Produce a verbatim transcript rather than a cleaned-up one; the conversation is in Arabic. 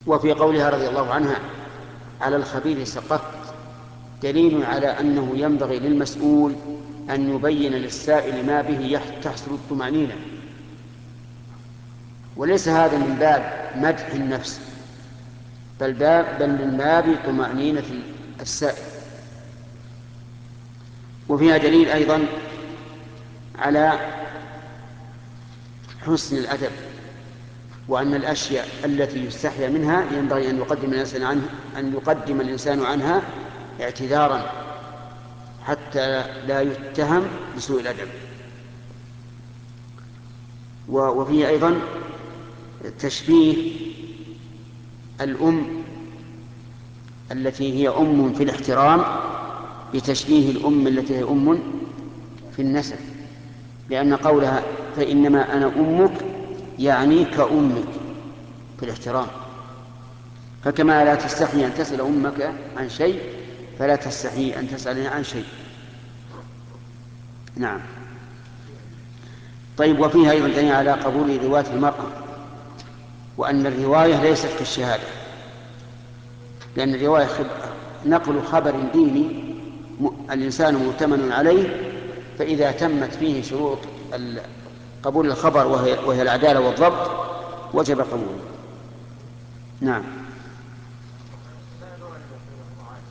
وفي قولها رضي الله عنها على الخبير سقطت دليل على أنه ينبغي للمسؤول أن يبين للسائل ما به تحصل الطمأنينة، وليس هذا من باب مدح النفس بل, باب بل من باب طمأنينة السائل. وفيها دليل أيضا على حسن الأدب، وأن الأشياء التي يستحيا منها ينبغي أن يقدم الإنسان عنه أن يقدم الإنسان عنها اعتذارا حتى لا يتهم بسوء الأدب. وفيه أيضا تشبيه الأم التي هي أم في الاحترام بتشبيه الأم التي هي أم في النسب، لأن قولها فإنما أنا أمك يعني كأمك في الاحترام، فكما لا تستحي أن تسأل أمك عن شيء فلا تستحي أن تسألني عن شيء. نعم. طيب، وفيها أيضا دليل على قبول رواية المرأة، وأن الرواية ليست كالشهادة، لأن الرواية نقل خبر ديني الإنسان مؤتمن عليه، فإذا تمت فيه شروط قبول الخبر وهي, وهي العدالة والضبط وجب قبوله. نعم.